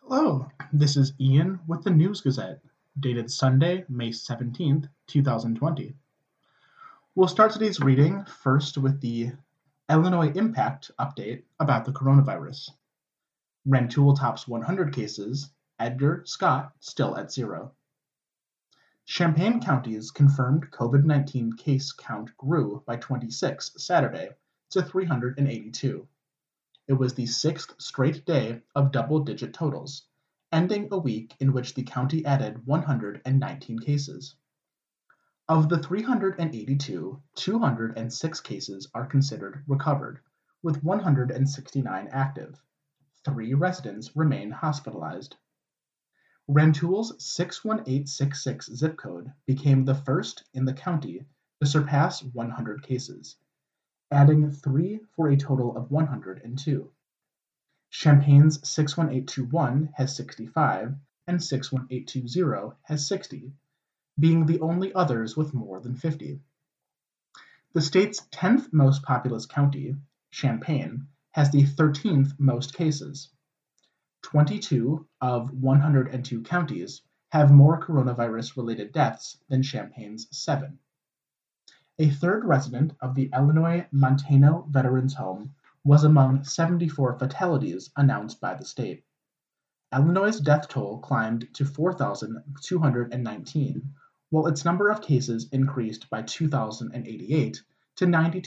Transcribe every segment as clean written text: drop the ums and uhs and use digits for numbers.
Hello, this is Ian with the News Gazette, dated Sunday, May 17th, 2020. We'll start today's reading first with the Illinois Impact update about the coronavirus. Rantoul tops 100 cases, Edgar, Scott still at 0. Champaign County's confirmed COVID-19 case count grew by 26 Saturday to 382. It was the sixth straight day of double-digit totals, ending a week in which the county added 119 cases. Of the 382, 206 cases are considered recovered, with 169 active. 3 residents remain hospitalized. Rantoul's 61866 zip code became the first in the county to surpass 100 cases, adding 3 for a total of 102. Champaign's 61821 has 65 and 61820 has 60, being the only others with more than 50. The state's 10th most populous county, Champaign, has the 13th most cases. 22 of 102 counties have more coronavirus-related deaths than Champaign's 7. A third resident of the Illinois Montano Veterans Home was among 74 fatalities announced by the state. Illinois' death toll climbed to 4,219, while its number of cases increased by 2,088 to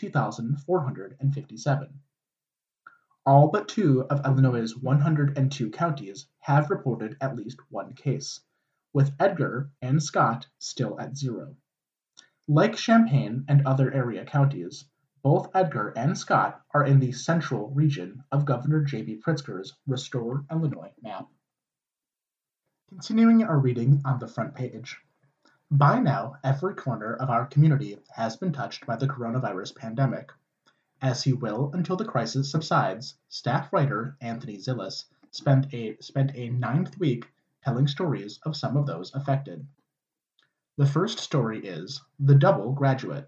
92,457. All but 2 of Illinois' 102 counties have reported at least one case, with Edgar and Scott still at 0. Like Champaign and other area counties, both Edgar and Scott are in the central region of Governor J.B. Pritzker's Restore Illinois map. Continuing our reading on the front page. By now, every corner of our community has been touched by the coronavirus pandemic. As he will until the crisis subsides, staff writer Anthony Zillis spent a ninth week telling stories of some of those affected. The first story is The Double Graduate.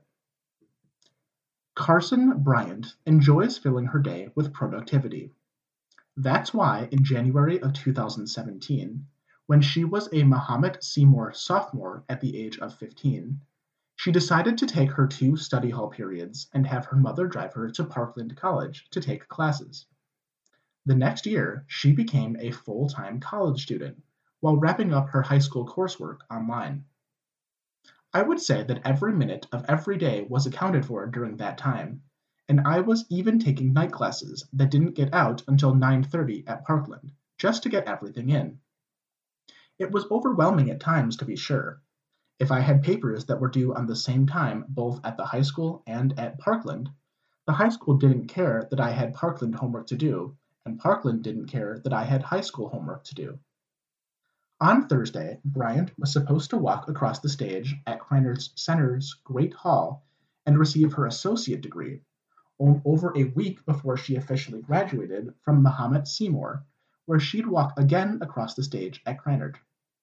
Carson Bryant enjoys filling her day with productivity. That's why in January of 2017, when she was a Mahomet Seymour sophomore at the age of 15, she decided to take her 2 study hall periods and have her mother drive her to Parkland College to take classes. The next year, she became a full-time college student while wrapping up her high school coursework online. I would say that every minute of every day was accounted for during that time, and I was even taking night classes that didn't get out until 9:30 at Parkland, just to get everything in. It was overwhelming at times, to be sure. If I had papers that were due on the same time both at the high school and at Parkland, the high school didn't care that I had Parkland homework to do, and Parkland didn't care that I had high school homework to do. On Thursday, Bryant was supposed to walk across the stage at Krannert Center's Great Hall and receive her associate degree, over a week before she officially graduated from Mahomet Seymour, where she'd walk again across the stage at Krannert.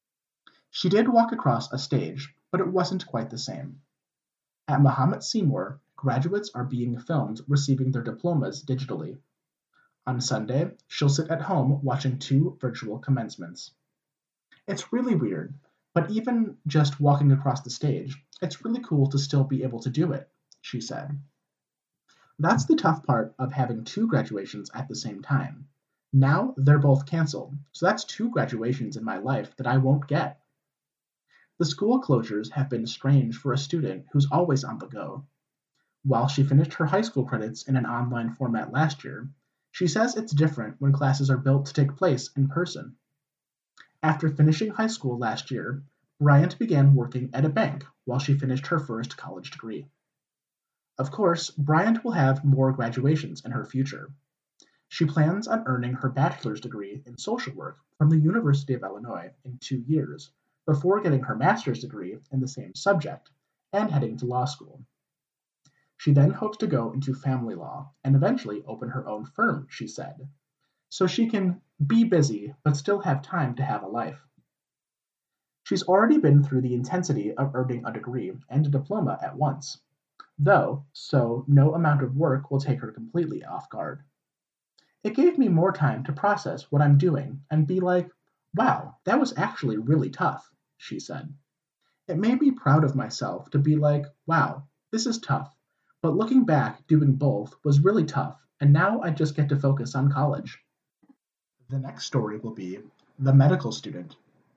She did walk across a stage, but it wasn't quite the same. At Mahomet Seymour, graduates are being filmed receiving their diplomas digitally. On Sunday, she'll sit at home watching 2 virtual commencements. It's really weird, but even just walking across the stage, it's really cool to still be able to do it, she said. That's the tough part of having 2 graduations at the same time. Now they're both canceled, so that's 2 graduations in my life that I won't get. The school closures have been strange for a student who's always on the go. While she finished her high school credits in an online format last year, she says it's different when classes are built to take place in person. After finishing high school last year, Bryant began working at a bank while she finished her first college degree. Of course, Bryant will have more graduations in her future. She plans on earning her bachelor's degree in social work from the University of Illinois in 2 years, before getting her master's degree in the same subject and heading to law school. She then hopes to go into family law and eventually open her own firm, she said, so she can be busy but still have time to have a life. She's already been through the intensity of earning a degree and a diploma at once, though, so no amount of work will take her completely off guard. It gave me more time to process what I'm doing and be like, Wow, that was actually really tough, she said. It made me proud of myself to be like, wow, this is tough. But looking back, doing both was really tough, and now I just get to focus on college. The next story will be The Medical Student.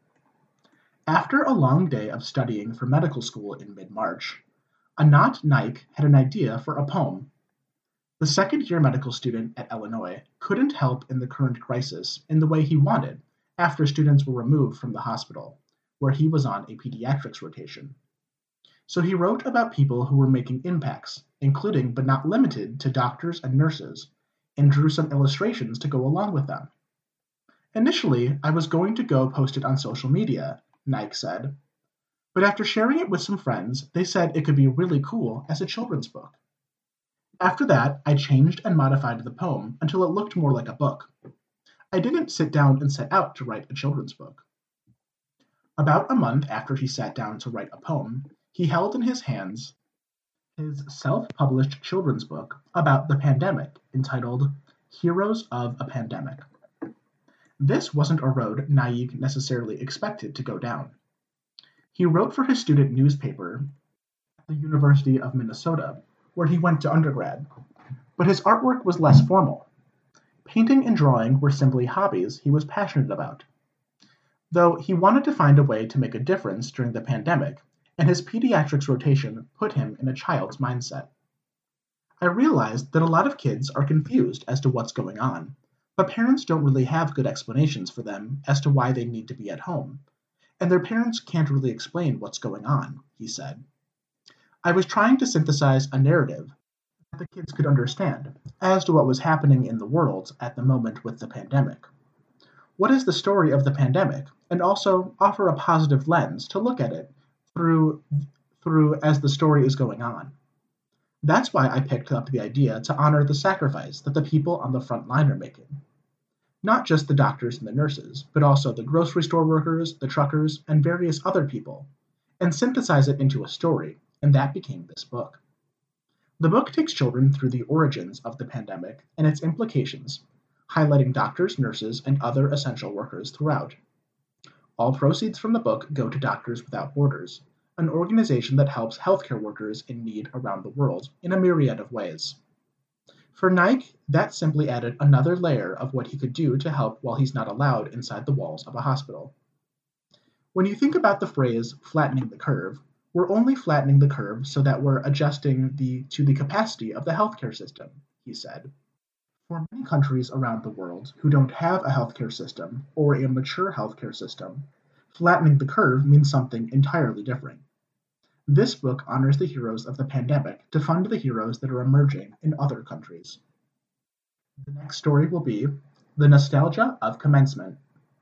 After a long day of studying for medical school in mid March, Anat Naik had an idea for a poem. The second year medical student at Illinois couldn't help in the current crisis in the way he wanted after students were removed from the hospital, where he was on a pediatrics rotation. So he wrote about people who were making impacts, including but not limited to doctors and nurses, and drew some illustrations to go along with them. Initially, I was going to go post it on social media, Nike said, but after sharing it with some friends, they said it could be really cool as a children's book. After that, I changed and modified the poem until it looked more like a book. I didn't sit down and set out to write a children's book. About a month after he sat down to write a poem, he held in his hands his self-published children's book about the pandemic entitled Heroes of a Pandemic. This wasn't a road Naik necessarily expected to go down. He wrote for his student newspaper at the University of Minnesota, where he went to undergrad, but his artwork was less formal. Painting and drawing were simply hobbies he was passionate about. Though he wanted to find a way to make a difference during the pandemic, and his pediatrics rotation put him in a child's mindset. I realized that a lot of kids are confused as to what's going on, but parents don't really have good explanations for them as to why they need to be at home, and their parents can't really explain what's going on, he said. I was trying to synthesize a narrative that the kids could understand as to what was happening in the world at the moment with the pandemic. What is the story of the pandemic, and also offer a positive lens to look at it through as the story is going on. That's why I picked up the idea to honor the sacrifice that the people on the front line are making. Not just the doctors and the nurses, but also the grocery store workers, the truckers, and various other people, and synthesize it into a story, and that became this book. The book takes children through the origins of the pandemic and its implications, highlighting doctors, nurses, and other essential workers throughout. All proceeds from the book go to Doctors Without Borders, an organization that helps healthcare workers in need around the world in a myriad of ways. For Nike, that simply added another layer of what he could do to help while he's not allowed inside the walls of a hospital. When you think about the phrase flattening the curve, we're only flattening the curve so that we're adjusting to the capacity of the healthcare system, he said. For many countries around the world who don't have a healthcare system or a mature healthcare system, flattening the curve means something entirely different. This book honors the heroes of the pandemic to fund the heroes that are emerging in other countries. The next story will be The Nostalgia of Commencement.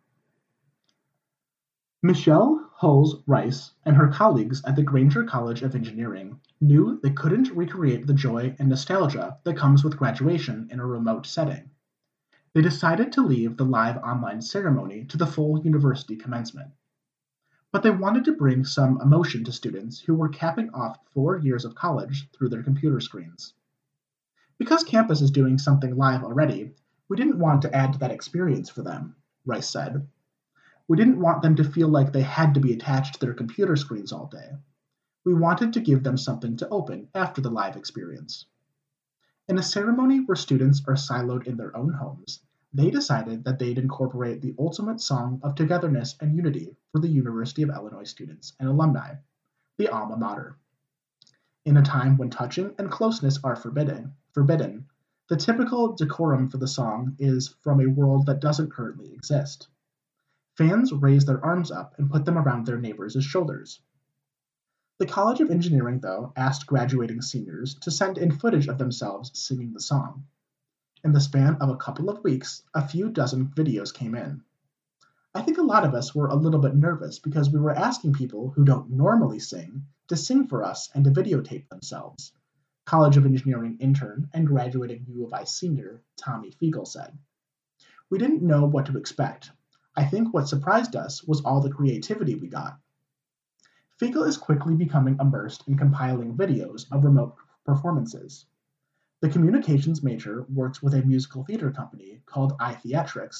Michelle Hulse Rice and her colleagues at the Granger College of Engineering knew they couldn't recreate the joy and nostalgia that comes with graduation in a remote setting. They decided to leave the live online ceremony to the full university commencement. But they wanted to bring some emotion to students who were capping off 4 years of college through their computer screens. Because campus is doing something live already, we didn't want to add to that experience for them, Rice said. We didn't want them to feel like they had to be attached to their computer screens all day. We wanted to give them something to open after the live experience. In a ceremony where students are siloed in their own homes, they decided that they'd incorporate the ultimate song of togetherness and unity for the University of Illinois students and alumni, the alma mater. In a time when touching and closeness are forbidden, the typical decorum for the song is from a world that doesn't currently exist. Fans raise their arms up and put them around their neighbors' shoulders. The College of Engineering, though, asked graduating seniors to send in footage of themselves singing the song. In the span of a couple of weeks, a few dozen videos came in. I think a lot of us were a little bit nervous because we were asking people who don't normally sing to sing for us and to videotape themselves, College of Engineering intern and graduating U of I senior Tommy Fiegel said. We didn't know what to expect. I think what surprised us was all the creativity we got. Fiegel is quickly becoming immersed in compiling videos of remote performances. The communications major works with a musical theater company called iTheatrics,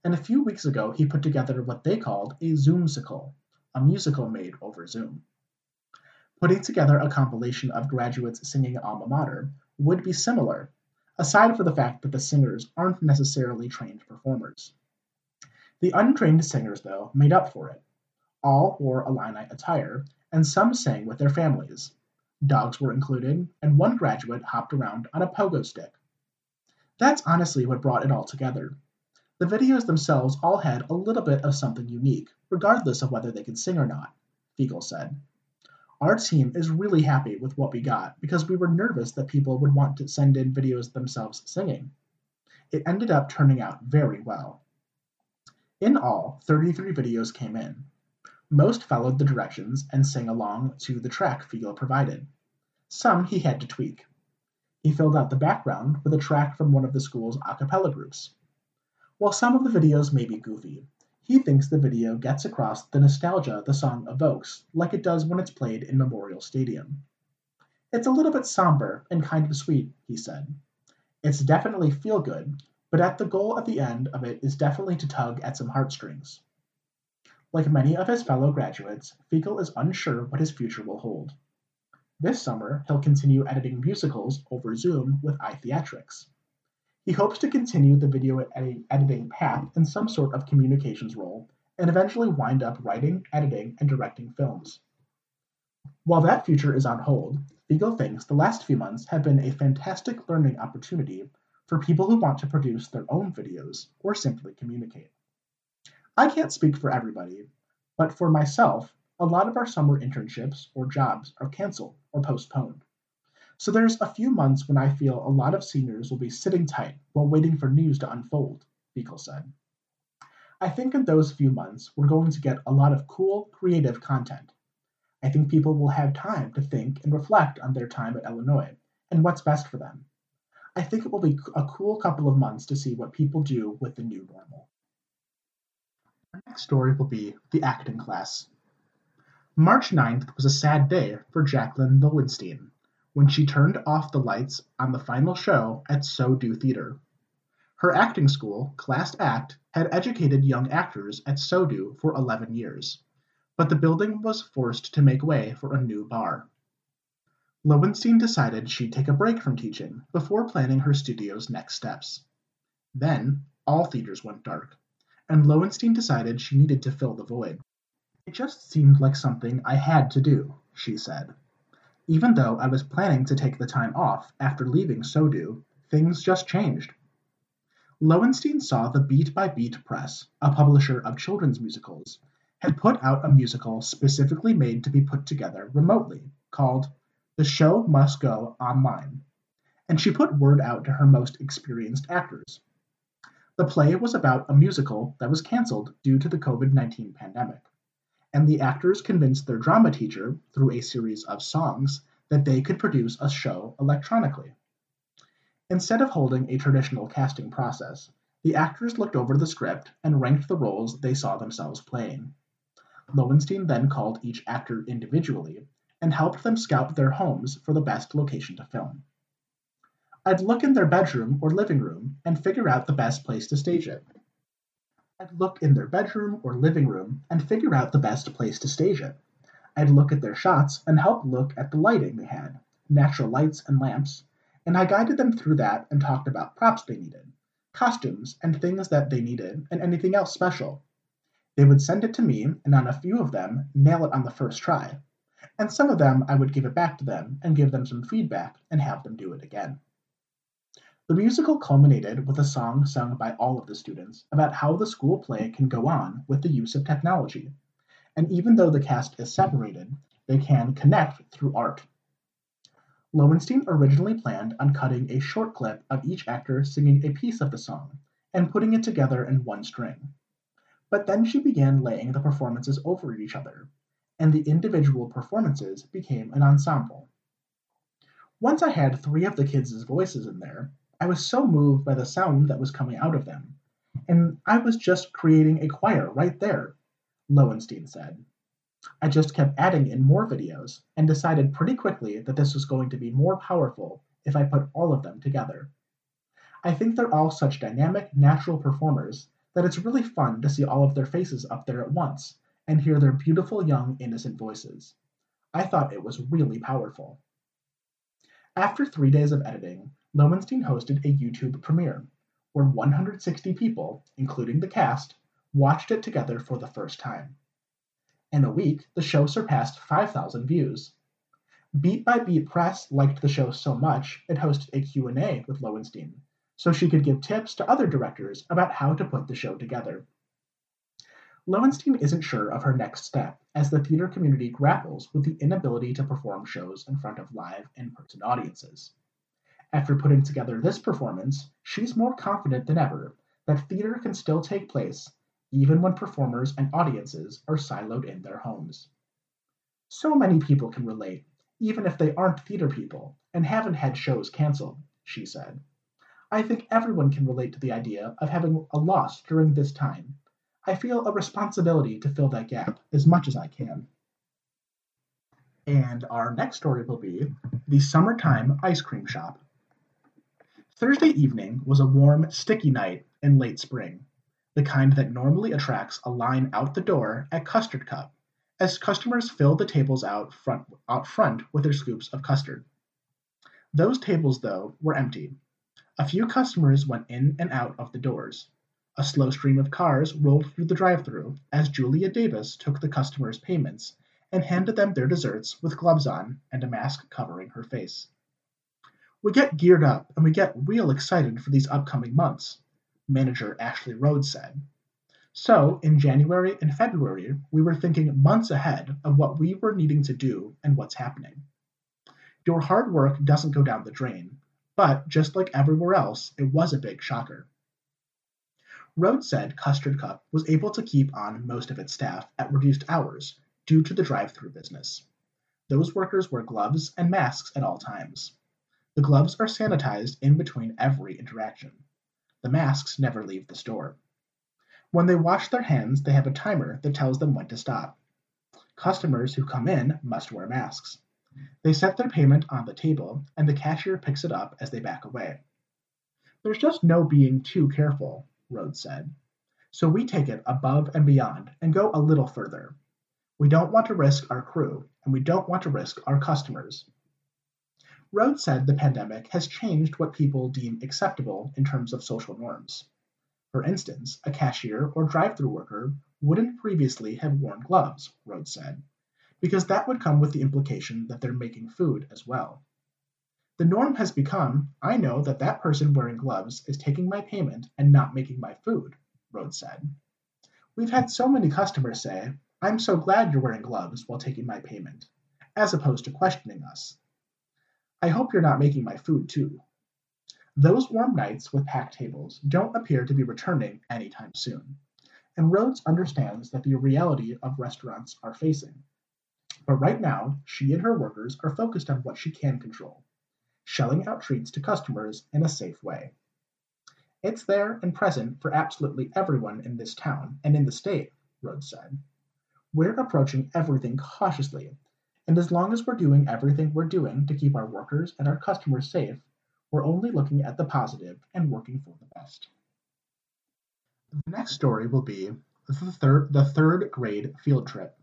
and a few weeks ago he put together what they called a Zoomsicle, a musical made over Zoom. Putting together a compilation of graduates singing alma mater would be similar, aside from the fact that the singers aren't necessarily trained performers. The untrained singers, though, made up for it. All wore Illini attire, and some sang with their families. Dogs were included, and one graduate hopped around on a pogo stick. That's honestly what brought it all together. The videos themselves all had a little bit of something unique, regardless of whether they could sing or not, Fiegel said. Our team is really happy with what we got because we were nervous that people would want to send in videos themselves singing. It ended up turning out very well. In all, 33 videos came in. Most followed the directions and sang along to the track Fiegel provided. Some he had to tweak. He filled out the background with a track from one of the school's a cappella groups. While some of the videos may be goofy, he thinks the video gets across the nostalgia the song evokes, like it does when it's played in Memorial Stadium. It's a little bit somber and kind of sweet, he said. It's definitely feel good, but the goal at the end of it is definitely to tug at some heartstrings. Like many of his fellow graduates, Fiegel is unsure what his future will hold. This summer, he'll continue editing musicals over Zoom with iTheatrics. He hopes to continue the video editing path in some sort of communications role and eventually wind up writing, editing, and directing films. While that future is on hold, Fiegel thinks the last few months have been a fantastic learning opportunity for people who want to produce their own videos or simply communicate. I can't speak for everybody, but for myself, a lot of our summer internships or jobs are canceled or postponed. So there's a few months when I feel a lot of seniors will be sitting tight while waiting for news to unfold, Fiegel said. I think in those few months we're going to get a lot of cool, creative content. I think people will have time to think and reflect on their time at Illinois and what's best for them. I think it will be a cool couple of months to see what people do with the new normal. Our next story will be the acting class. March 9th was a sad day for Jacqueline Lowenstein when she turned off the lights on the final show at So Do Theater. Her acting school, Class Act, had educated young actors at So Do for 11 years, but the building was forced to make way for a new bar. Lowenstein decided she'd take a break from teaching before planning her studio's next steps. Then, all theaters went dark, and Lowenstein decided she needed to fill the void. It just seemed like something I had to do, she said. Even though I was planning to take the time off after leaving So Do, things just changed. Lowenstein saw the Beat by Beat Press, a publisher of children's musicals, had put out a musical specifically made to be put together remotely, called The Show Must Go Online, and she put word out to her most experienced actors. The play was about a musical that was canceled due to the COVID-19 pandemic, and the actors convinced their drama teacher, through a series of songs, that they could produce a show electronically. Instead of holding a traditional casting process, the actors looked over the script and ranked the roles they saw themselves playing. Lowenstein then called each actor individually and helped them scout their homes for the best location to film. I'd look in their bedroom or living room and figure out the best place to stage it. I'd look in their bedroom or living room and figure out the best place to stage it. I'd look at their shots and help look at the lighting they had, natural lights and lamps, and I guided them through that and talked about props they needed, costumes and things that they needed, and anything else special. They would send it to me, and on a few of them, nail it on the first try. And some of them I would give it back to them and give them some feedback and have them do it again. The musical culminated with a song sung by all of the students about how the school play can go on with the use of technology. And even though the cast is separated, they can connect through art. Lowenstein originally planned on cutting a short clip of each actor singing a piece of the song and putting it together in one string. But then she began laying the performances over each other, and the individual performances became an ensemble. Once I had 3 of the kids' voices in there, I was so moved by the sound that was coming out of them, and I was just creating a choir right there, Lowenstein said. I just kept adding in more videos and decided pretty quickly that this was going to be more powerful if I put all of them together. I think they're all such dynamic, natural performers that it's really fun to see all of their faces up there at once and hear their beautiful, young, innocent voices. I thought it was really powerful. After 3 days of editing, Lowenstein hosted a YouTube premiere, where 160 people, including the cast, watched it together for the first time. In a week, the show surpassed 5,000 views. Beat by Beat Press liked the show so much it hosted a Q&A with Lowenstein, so she could give tips to other directors about how to put the show together. Lowenstein isn't sure of her next step as the theater community grapples with the inability to perform shows in front of live, in-person audiences. After putting together this performance, she's more confident than ever that theater can still take place even when performers and audiences are siloed in their homes. So many people can relate, even if they aren't theater people and haven't had shows canceled, she said. I think everyone can relate to the idea of having a loss during this time. I feel a responsibility to fill that gap as much as I can. And our next story will be the Summertime Ice Cream Shop. Thursday evening was a warm, sticky night in late spring, the kind that normally attracts a line out the door at Custard Cup, as customers filled the tables out front with their scoops of custard. Those tables, though, were empty. A few customers went in and out of the doors. A slow stream of cars rolled through the drive-thru as Julia Davis took the customers' payments and handed them their desserts with gloves on and a mask covering her face. We get geared up and we get real excited for these upcoming months, manager Ashley Rhodes said. So, in January and February, we were thinking months ahead of what we were needing to do and what's happening. Your hard work doesn't go down the drain, but just like everywhere else, it was a big shocker. Rhodes said Custard Cup was able to keep on most of its staff at reduced hours due to the drive-thru business. Those workers wear gloves and masks at all times. The gloves are sanitized in between every interaction. The masks never leave the store. When they wash their hands, they have a timer that tells them when to stop. Customers who come in must wear masks. They set their payment on the table, and the cashier picks it up as they back away. There's just no being too careful, Rhodes said. So we take it above and beyond and go a little further. We don't want to risk our crew, and we don't want to risk our customers. Rhodes said the pandemic has changed what people deem acceptable in terms of social norms. For instance, a cashier or drive-thru worker wouldn't previously have worn gloves, Rhodes said, because that would come with the implication that they're making food as well. The norm has become, I know that that person wearing gloves is taking my payment and not making my food, Rhodes said. We've had so many customers say, I'm so glad you're wearing gloves while taking my payment, as opposed to questioning us. I hope you're not making my food too. Those warm nights with packed tables don't appear to be returning anytime soon, and Rhodes understands that the reality of restaurants are facing. But right now, she and her workers are focused on what she can control, shelling out treats to customers in a safe way. It's there and present for absolutely everyone in this town and in the state, Rhodes said. We're approaching everything cautiously, and as long as we're doing everything we're doing to keep our workers and our customers safe, we're only looking at the positive and working for the best. The next story will be the third grade field trip.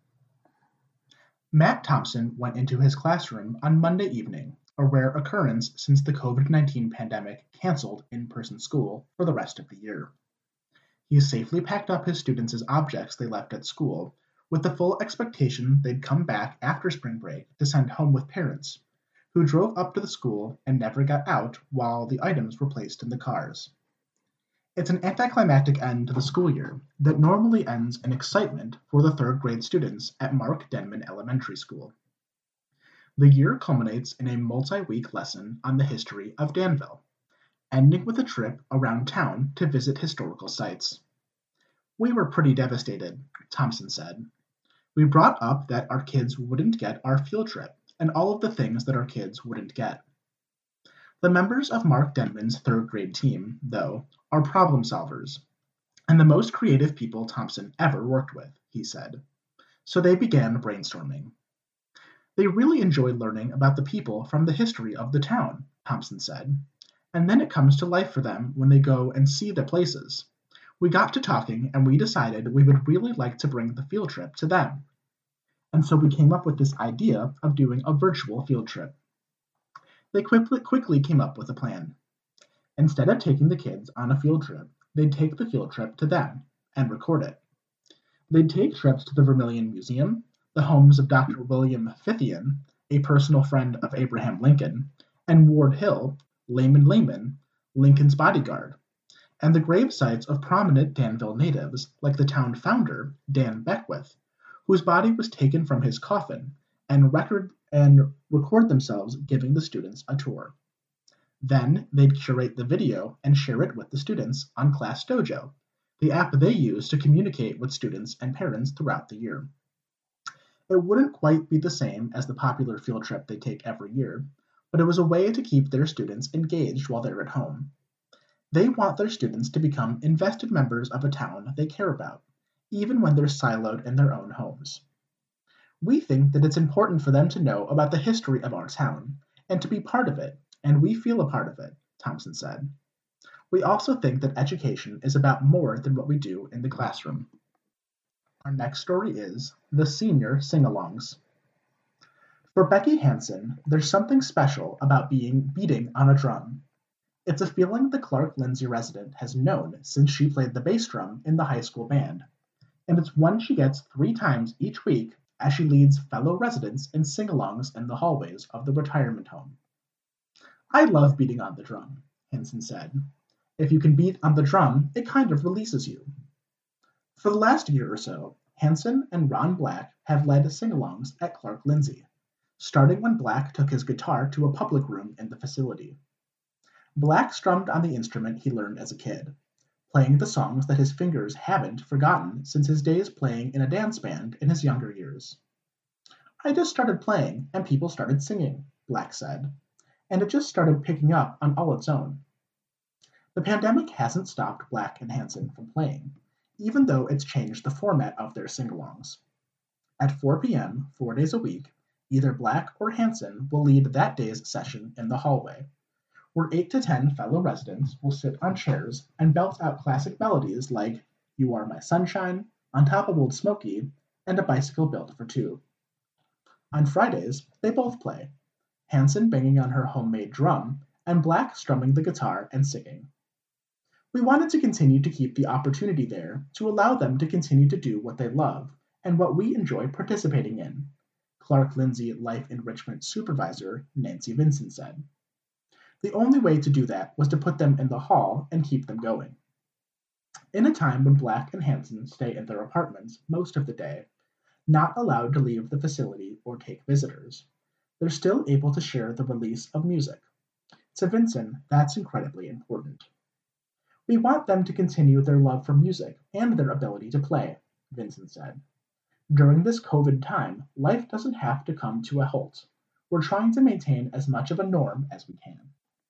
Matt Thompson went into his classroom on Monday evening, a rare occurrence since the COVID-19 pandemic canceled in-person school for the rest of the year. He safely packed up his students' objects they left at school, with the full expectation they'd come back after spring break to send home with parents, who drove up to the school and never got out while the items were placed in the cars. It's an anticlimactic end to the school year that normally ends in excitement for the third grade students at Mark Denman Elementary School. The year culminates in a multi-week lesson on the history of Danville, ending with a trip around town to visit historical sites. We were pretty devastated, Thompson said. We brought up that our kids wouldn't get our field trip and all of the things that our kids wouldn't get. The members of Mark Denman's third grade team, though, are problem solvers, and the most creative people Thompson ever worked with, he said. So they began brainstorming. They really enjoy learning about the people from the history of the town, Thompson said, and then it comes to life for them when they go and see the places. We got to talking and we decided we would really like to bring the field trip to them. And so we came up with this idea of doing a virtual field trip. They quickly came up with a plan. Instead of taking the kids on a field trip, they'd take the field trip to them and record it. They'd take trips to the Vermilion Museum, the homes of Dr. William Fithian, a personal friend of Abraham Lincoln, and Ward Hill, Layman, Lincoln's bodyguard, and the grave sites of prominent Danville natives like the town founder, Dan Beckwith, whose body was taken from his coffin, and record themselves giving the students a tour. Then they'd curate the video and share it with the students on Class Dojo, the app they use to communicate with students and parents throughout the year. It wouldn't quite be the same as the popular field trip they take every year, but it was a way to keep their students engaged while they're at home. They want their students to become invested members of a town they care about, even when they're siloed in their own homes. We think that it's important for them to know about the history of our town and to be part of it, and we feel a part of it, Thompson said. We also think that education is about more than what we do in the classroom. Our next story is The Senior Sing-Alongs. For Becky Hansen, there's something special about beating on a drum. It's a feeling the Clark Lindsey resident has known since she played the bass drum in the high school band, and it's one she gets 3 times each week as she leads fellow residents in sing-alongs in the hallways of the retirement home. I love beating on the drum, Hansen said. If you can beat on the drum, it kind of releases you. For the last year or so, Hansen and Ron Black have led sing-alongs at Clark Lindsey, starting when Black took his guitar to a public room in the facility. Black strummed on the instrument he learned as a kid, playing the songs that his fingers haven't forgotten since his days playing in a dance band in his younger years. I just started playing and people started singing, Black said, and it just started picking up on all its own. The pandemic hasn't stopped Black and Hansen from playing, even though it's changed the format of their sing-alongs. At 4 p.m., 4 days a week, either Black or Hansen will lead that day's session in the hallway, where 8 to 10 fellow residents will sit on chairs and belt out classic melodies like You Are My Sunshine, On Top of Old Smoky, and A Bicycle Built for Two. On Fridays, they both play, Hansen banging on her homemade drum, and Black strumming the guitar and singing. We wanted to continue to keep the opportunity there to allow them to continue to do what they love and what we enjoy participating in, Clark Lindsey Life Enrichment Supervisor Nancy Vinson said. The only way to do that was to put them in the hall and keep them going. In a time when Black and Hansen stay in their apartments most of the day, not allowed to leave the facility or take visitors, they're still able to share the release of music. To Vinson, that's incredibly important. We want them to continue their love for music and their ability to play, Vinson said. During this COVID time, life doesn't have to come to a halt. We're trying to maintain as much of a norm as we can.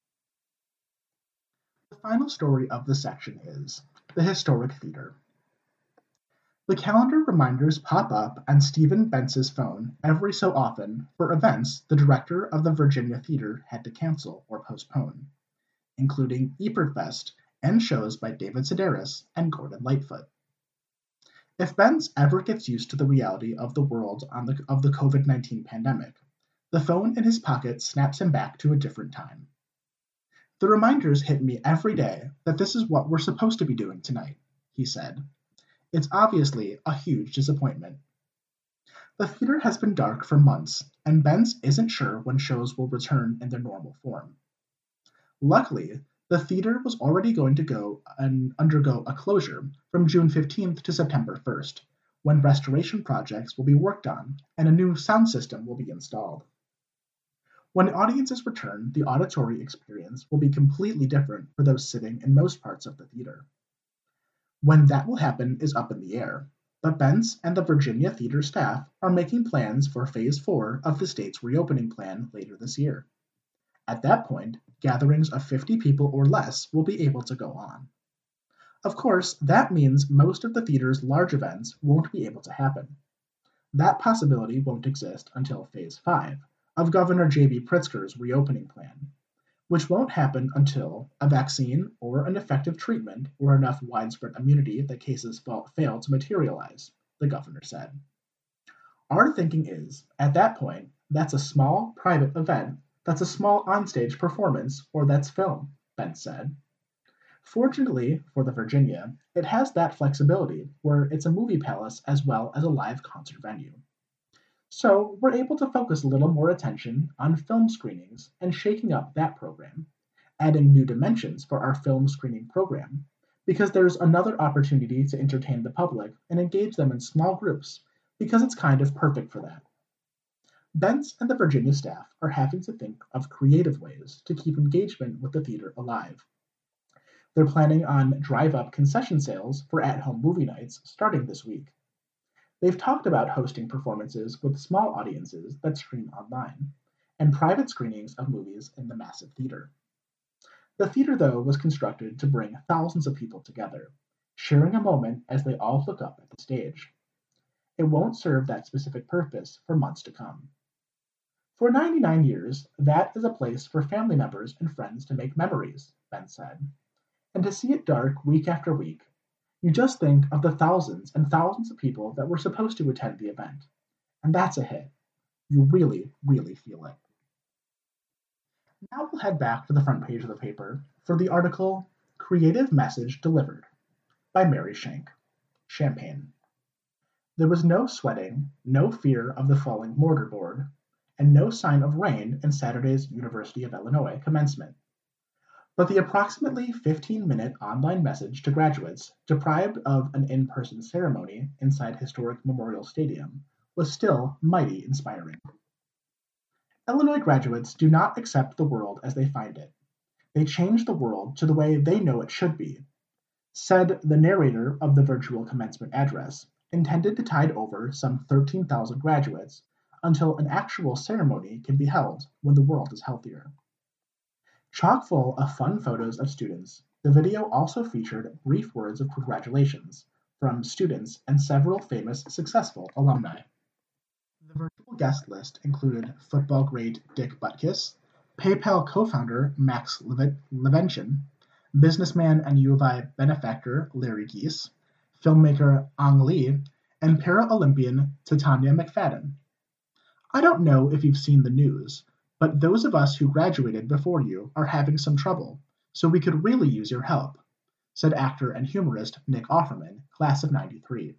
The final story of the section is the Historic Theater. The calendar reminders pop up on Stephen Bentz's phone every so often for events the director of the Virginia Theater had to cancel or postpone, including Epertfest and shows by David Sedaris and Gordon Lightfoot. If Benz ever gets used to the reality of the world of the COVID-19 pandemic, the phone in his pocket snaps him back to a different time. The reminders hit me every day that this is what we're supposed to be doing tonight, he said. It's obviously a huge disappointment. The theater has been dark for months, and Benz isn't sure when shows will return in their normal form. Luckily, the theater was already going to go and undergo a closure from June 15th to September 1st, when restoration projects will be worked on and a new sound system will be installed. When audiences return, the auditory experience will be completely different for those sitting in most parts of the theater. When that will happen is up in the air, but Benz and the Virginia Theater staff are making plans for Phase 4 of the state's reopening plan later this year. At that point, gatherings of 50 people or less will be able to go on. Of course, that means most of the theater's large events won't be able to happen. That possibility won't exist until Phase 5 of Governor J.B. Pritzker's reopening plan, which won't happen until a vaccine or an effective treatment or enough widespread immunity that cases fail to materialize, the governor said. Our thinking is, at that point, that's a small, private event, that's a small onstage performance, or that's film, Ben said. Fortunately for the Virginia, it has that flexibility where it's a movie palace as well as a live concert venue. So we're able to focus a little more attention on film screenings and shaking up that program, adding new dimensions for our film screening program, because there's another opportunity to entertain the public and engage them in small groups, because it's kind of perfect for that. Bentz and the Virginia staff are having to think of creative ways to keep engagement with the theater alive. They're planning on drive-up concession sales for at-home movie nights starting this week. They've talked about hosting performances with small audiences that stream online, and private screenings of movies in the massive theater. The theater, though, was constructed to bring thousands of people together, sharing a moment as they all look up at the stage. It won't serve that specific purpose for months to come. For 99 years, that is a place for family members and friends to make memories, Ben said. And to see it dark week after week, you just think of the thousands and thousands of people that were supposed to attend the event. And that's a hit. You really, really feel it. Now we'll head back to the front page of the paper for the article Creative Message Delivered by Mary Shank, Champaign. There was no sweating, no fear of the falling mortarboard, and no sign of rain in Saturday's University of Illinois commencement. But the approximately 15-minute online message to graduates deprived of an in-person ceremony inside historic Memorial Stadium was still mighty inspiring. Illinois graduates do not accept the world as they find it. They change the world to the way they know it should be, said the narrator of the virtual commencement address, intended to tide over some 13,000 graduates until an actual ceremony can be held when the world is healthier. Chock full of fun photos of students, the video also featured brief words of congratulations from students and several famous successful alumni. The virtual guest list included football great Dick Butkus, PayPal co-founder Max Levention, businessman and U of I benefactor Larry Geese, filmmaker Ang Lee, and para-Olympian Titania McFadden. I don't know if you've seen the news, but those of us who graduated before you are having some trouble, so we could really use your help, said actor and humorist Nick Offerman, class of '93.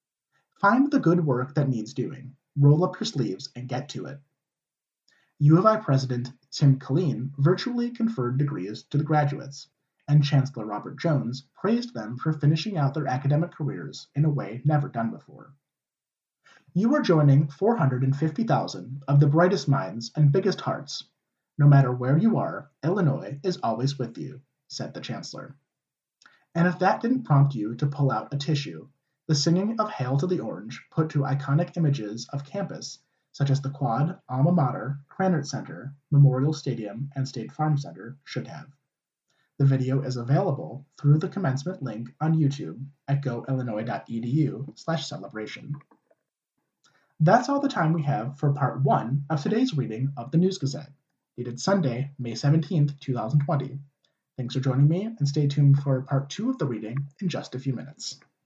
Find the good work that needs doing, roll up your sleeves and get to it. U of I President Tim Killeen virtually conferred degrees to the graduates, and Chancellor Robert Jones praised them for finishing out their academic careers in a way never done before. You are joining 450,000 of the brightest minds and biggest hearts. No matter where you are, Illinois is always with you, said the Chancellor. And if that didn't prompt you to pull out a tissue, the singing of Hail to the Orange put to iconic images of campus such as the Quad, Alma Mater, Krannert Center, Memorial Stadium, and State Farm Center should have. The video is available through the commencement link on YouTube at goillinois.edu/celebration. That's all the time we have for part 1 of today's reading of the News Gazette, dated Sunday, May 17th, 2020. Thanks for joining me, and stay tuned for part 2 of the reading in just a few minutes.